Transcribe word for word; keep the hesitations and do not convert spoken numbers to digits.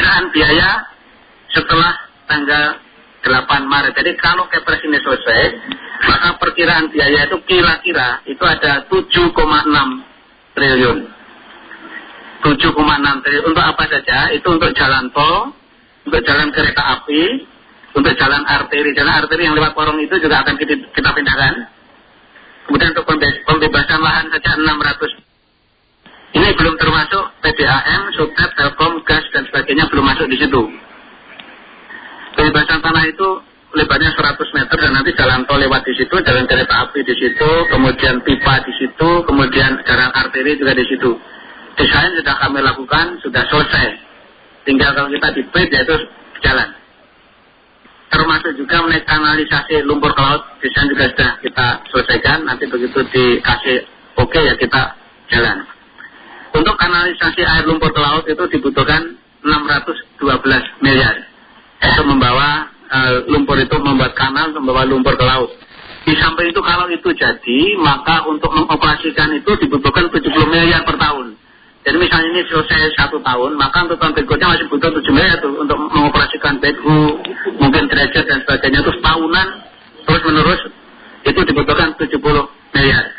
perkiraan biaya setelah tanggal delapan Maret. Jadi kalau Kepres ini selesai, maka perkiraan biaya itu kira-kira itu ada tujuh koma enam triliun. tujuh koma enam triliun untuk apa saja? Itu untuk jalan tol, untuk jalan kereta api, untuk jalan arteri. Jalan arteri yang lewat Porong itu juga akan kita, kita pindahkan. Kemudian untuk pembebasan lahan saja enam ratus. Ini belum termasuk P D A M, Subnet, Telkom, gas dan sebagainya belum masuk di situ. Pembebasan tanah itu lebarnya seratus meter dan nanti jalan tol lewat di situ, jalan kereta api di situ, kemudian pipa di situ, kemudian jalan arteri juga di situ. Desain sudah kami lakukan, sudah selesai. Tinggal kalau kita di print yaitu jalan. Termasuk juga menaik kanalisasi lumpur ke laut, desain juga sudah kita selesaikan. Nanti begitu dikasih oke okay, ya kita jalan. Untuk kanalisasi air lumpur ke laut itu dibutuhkan enam ratus dua belas miliar. Untuk membawa uh, lumpur itu, membuat kanal, membawa lumpur ke laut. Di samping itu kalau itu jadi, maka untuk mengoperasikan itu dibutuhkan tujuh puluh miliar per tahun. Jadi misalnya ini selesai satu tahun, maka untuk tahun berikutnya masih butuh tujuh miliar tuh untuk mengoperasikan backhoe, mungkin dredger dan sebagainya. Terus tahunan, terus menerus itu dibutuhkan tujuh puluh miliar.